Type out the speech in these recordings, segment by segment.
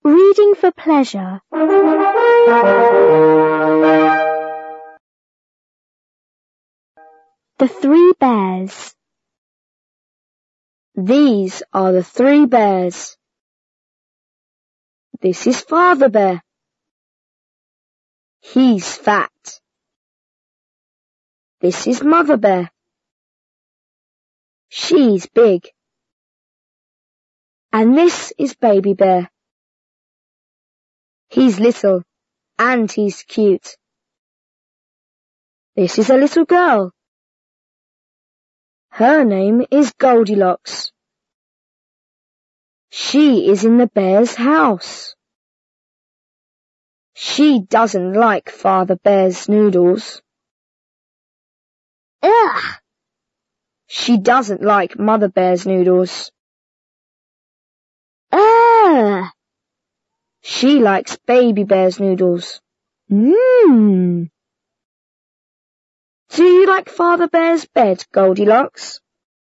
Reading for pleasure. The Three Bears. These are the 3 bears. This is Father Bear. He's fat. This is Mother Bear. She's big. And this is Baby Bear. He's little and he's cute. This is a little girl. Her name is Goldilocks. She is in the bear's house. She doesn't like Father Bear's noodles. Ugh! She doesn't like Mother Bear's noodles. Ugh! She likes Baby Bear's noodles. Mmm! Do you like Father Bear's bed, Goldilocks?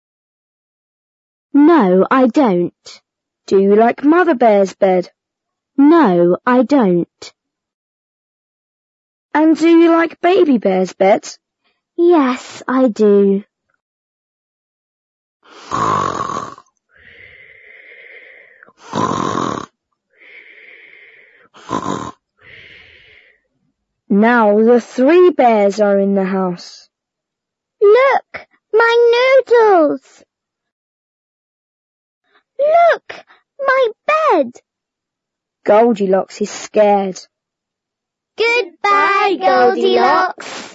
No, I don't. Do you like Mother Bear's bed? No, I don't. And do you like Baby Bear's bed? Yes, I do. Now the 3 bears are in the house. Look, my noodles! Look, my bed! Goldilocks is scared. Goodbye, Goldilocks!